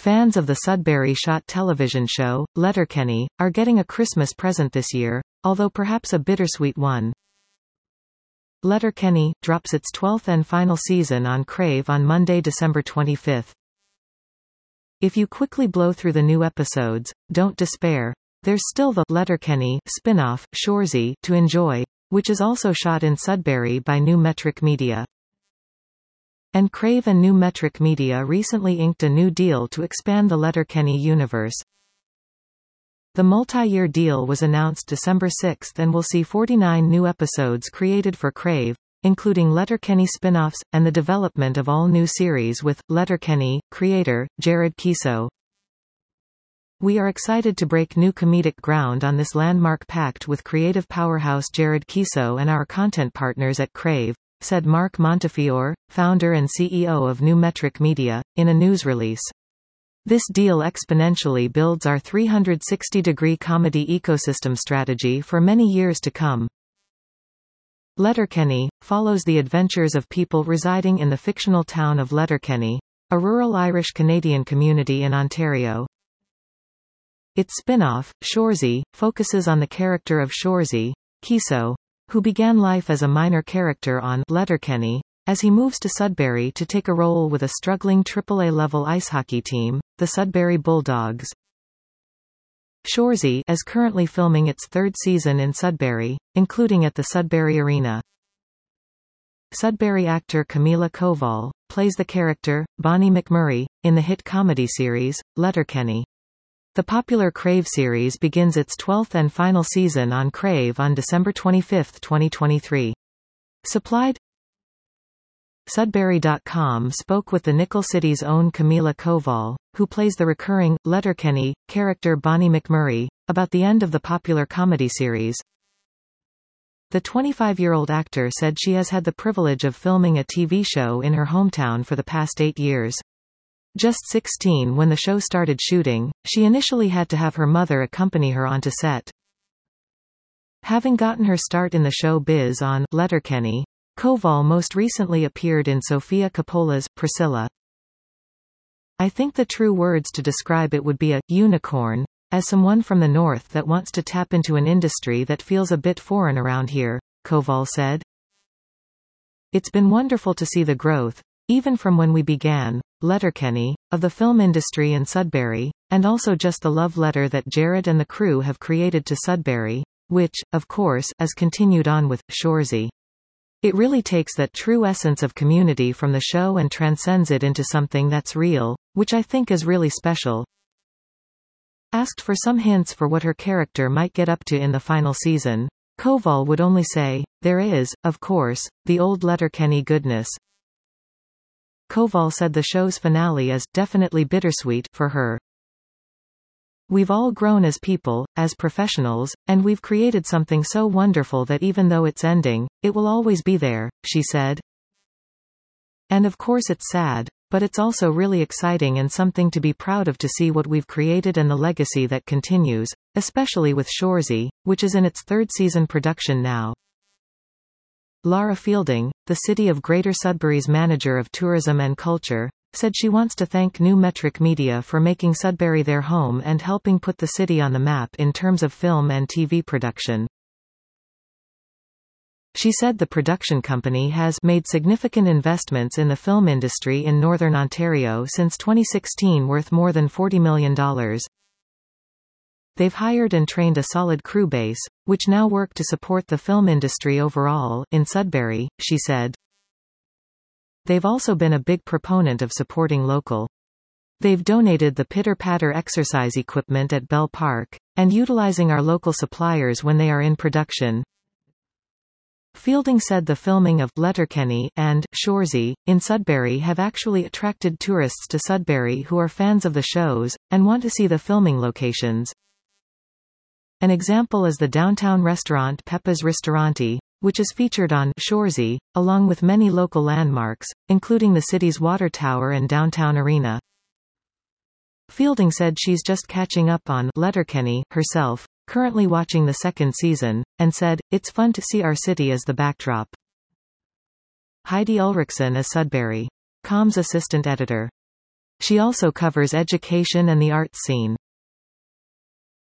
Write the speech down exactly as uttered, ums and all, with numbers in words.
Fans of the Sudbury-shot television show, Letterkenny, are getting a Christmas present this year, although perhaps a bittersweet one. Letterkenny drops its twelfth and final season on Crave on Monday, December twenty-fifth. If you quickly blow through the new episodes, don't despair. There's still the Letterkenny spin-off, Shoresy, to enjoy, which is also shot in Sudbury by New Metric Media. And Crave and New Metric Media recently inked a new deal to expand the Letterkenny universe. The multi-year deal was announced December sixth and will see forty-nine new episodes created for Crave, including Letterkenny spin-offs, and the development of all new series with Letterkenny creator, Jared Keeso. We are excited to break new comedic ground on this landmark pact with creative powerhouse Jared Keeso and our content partners at Crave, said Mark Montefiore, founder and C E O of New Metric Media, in a news release. This deal exponentially builds our three hundred sixty degree comedy ecosystem strategy for many years to come. Letterkenny follows the adventures of people residing in the fictional town of Letterkenny, a rural Irish-Canadian community in Ontario. Its spin-off, Shoresy, focuses on the character of Shoresy, Keeso, who began life as a minor character on Letterkenny, as he moves to Sudbury to take a role with a struggling triple A level ice hockey team, the Sudbury Bulldogs. Shoresy is currently filming its third season in Sudbury, including at the Sudbury Arena. Sudbury actor Camila Koval plays the character, Bonnie McMurray, in the hit comedy series, Letterkenny. The popular Crave series begins its twelfth and final season on Crave on December twenty-fifth, twenty twenty-three. Supplied Sudbury dot com spoke with the Nickel City's own Camila Koval, who plays the recurring, Letterkenny, character Bonnie McMurray, about the end of the popular comedy series. The twenty-five-year-old actor said she has had the privilege of filming a T V show in her hometown for the past eight years. Just sixteen when the show started shooting, she initially had to have her mother accompany her onto set. Having gotten her start in the show biz on Letterkenny, Koval most recently appeared in Sofia Coppola's Priscilla. I think the true words to describe it would be a unicorn, as someone from the north that wants to tap into an industry that feels a bit foreign around here, Koval said. It's been wonderful to see the growth, even from when we began, Letterkenny, of the film industry in Sudbury, and also just the love letter that Jared and the crew have created to Sudbury, which, of course, is continued on with Shoresy. It really takes that true essence of community from the show and transcends it into something that's real, which I think is really special. Asked for some hints for what her character might get up to in the final season, Koval would only say, there is, of course, the old Letterkenny goodness. Koval said the show's finale is definitely bittersweet for her. We've all grown as people, as professionals, and we've created something so wonderful that even though it's ending, it will always be there, she said. And of course it's sad, but it's also really exciting and something to be proud of to see what we've created and the legacy that continues, especially with Shoresy, which is in its third season production now. Lara Fielding, the City of Greater Sudbury's manager of tourism and culture, said she wants to thank New Metric Media for making Sudbury their home and helping put the city on the map in terms of film and T V production. She said the production company has made significant investments in the film industry in Northern Ontario since twenty sixteen worth more than forty million dollars. They've hired and trained a solid crew base, which now work to support the film industry overall in Sudbury, she said. They've also been a big proponent of supporting local. They've donated the pitter-patter exercise equipment at Bell Park, and utilizing our local suppliers when they are in production. Fielding said the filming of Letterkenny and Shoresy in Sudbury have actually attracted tourists to Sudbury who are fans of the shows, and want to see the filming locations. An example is the downtown restaurant Peppa's Ristorante, which is featured on Shoresy, along with many local landmarks, including the city's water tower and downtown arena. Fielding said she's just catching up on Letterkenny herself, currently watching the second season, and said, it's fun to see our city as the backdrop. Heidi Ulrichsen as Sudbury. Com's assistant editor. She also covers education and the arts scene.